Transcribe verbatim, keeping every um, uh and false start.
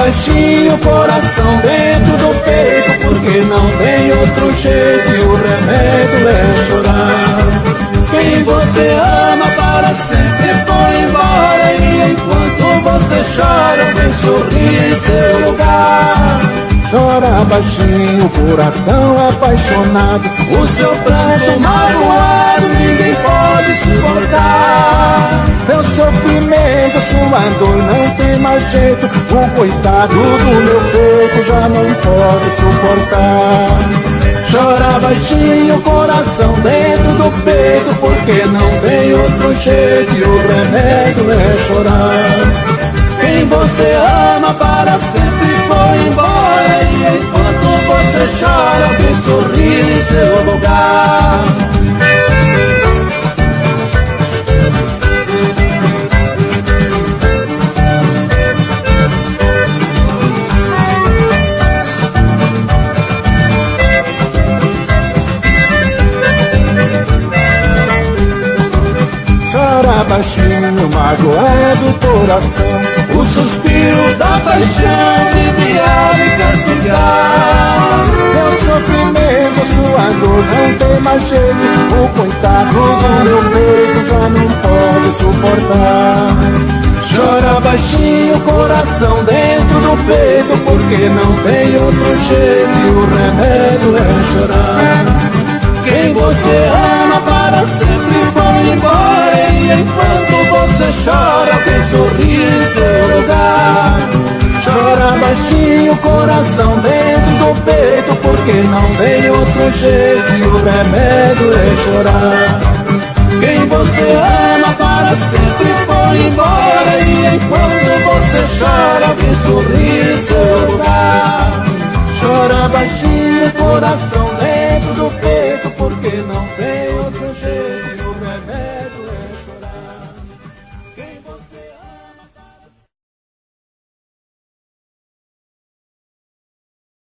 baixinho o coração dentro do peito, porque não tem outro jeito e o remédio é chorar. Quem você ama para sempre foi embora, e enquanto você chora, alguém sorri em seu lugar. Chora baixinho o coração apaixonado, o seu pranto magoado ninguém pode suportar. Seu sofrimento, sua dor não tem mais jeito, o coitado do meu peito já não pode suportar. Chora baixinho o coração dentro do peito, porque não tem outro jeito e o remédio é chorar. Quem você ama para sempre foi embora, e enquanto você chora, alguém sorri em seu lugar. Chora baixinho, magoado o coração, o suspiro da paixão vive a lhe castigar. Seu sofrimento, sua dor não tem mais jeito, o coitado do meu peito já não pode suportar. Chora baixinho o coração dentro do peito, porque não tem outro jeito e o remédio é chorar. Quem você ama para sempre foi embora, e enquanto você chora, alguém sorri em seu lugar. Chora baixinho o coração dentro do peito, porque não tem outro jeito e o remédio é chorar. Quem você ama para sempre foi embora, e enquanto você chora, alguém sorri em seu lugar. Chora baixinho o coração dentro